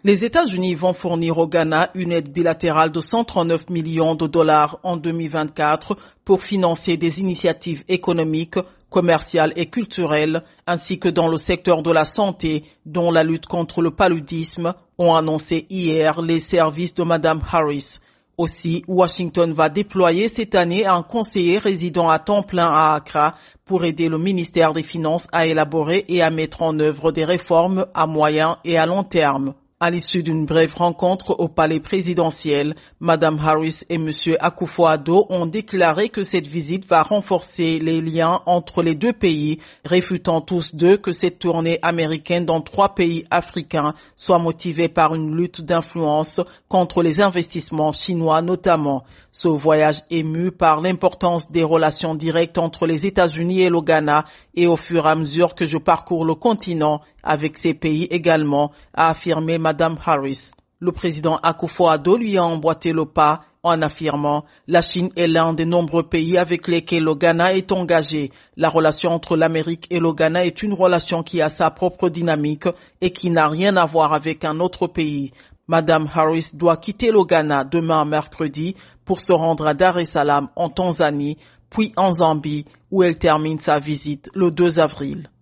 Les États-Unis vont fournir au Ghana une aide bilatérale de 139 millions de dollars en 2024 pour financer des initiatives économiques, commerciales et culturelles, ainsi que dans le secteur de la santé, dont la lutte contre le paludisme, ont annoncé hier les services de Mme Harris. Aussi, Washington va déployer cette année un conseiller résident à temps plein à Accra pour aider le ministère des Finances à élaborer et à mettre en œuvre des réformes à moyen et à long terme. À l'issue d'une brève rencontre au palais présidentiel, Mme Harris et M. Akufo-Addo ont déclaré que cette visite va renforcer les liens entre les deux pays, réfutant tous deux que cette tournée américaine dans 3 pays africains soit motivée par une lutte d'influence contre les investissements chinois notamment. Ce voyage est mu par l'importance des relations directes entre les États-Unis et le Ghana et au fur et à mesure que je parcours le continent avec ces pays également, a affirmé Mme Harris. Le président Akufo-Addo lui a emboîté le pas en affirmant « La Chine est l'un des nombreux pays avec lesquels le Ghana est engagé. La relation entre l'Amérique et le Ghana est une relation qui a sa propre dynamique et qui n'a rien à voir avec un autre pays. » Mme Harris doit quitter le Ghana demain mercredi pour se rendre à Dar es Salaam en Tanzanie, puis en Zambie où elle termine sa visite le 2 avril.